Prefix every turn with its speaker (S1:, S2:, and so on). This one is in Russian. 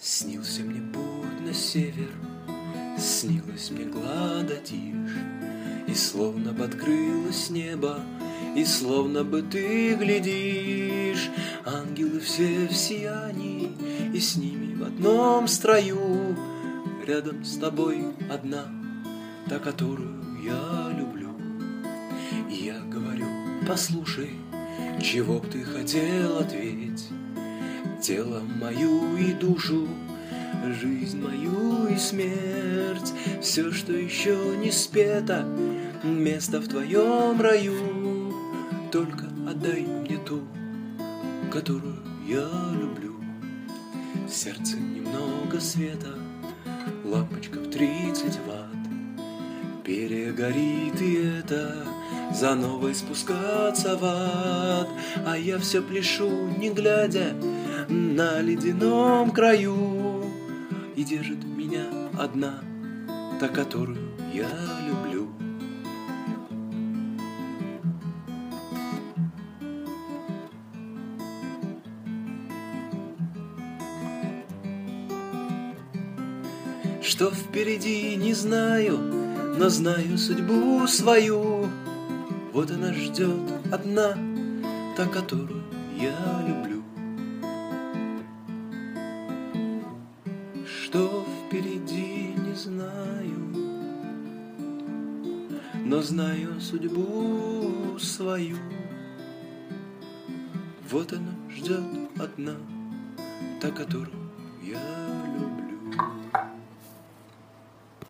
S1: Снился мне путь на север, снилась мне глада тишь, и словно подкрылось небо, и словно бы ты глядишь. Ангелы все в сиянии, и с ними в одном строю. Рядом с тобой одна, та, которую я люблю. И я говорю: послушай, чего б ты хотел, ответь. Тело мою и душу, жизнь мою и смерть, все, что еще не спето, место в твоем раю. Только отдай мне ту, которую я люблю. В сердце немного света, лампочка в 30 ватт. Перегорит и это, за новой спускаться в ад. А я все пляшу, не глядя, на ледяном краю. И держит меня одна, та, которую я люблю. Что впереди, не знаю, но знаю судьбу свою. Вот она ждет одна, та, которую я люблю. Что впереди, не знаю, но знаю судьбу свою. Вот она ждет одна, та, которую я люблю.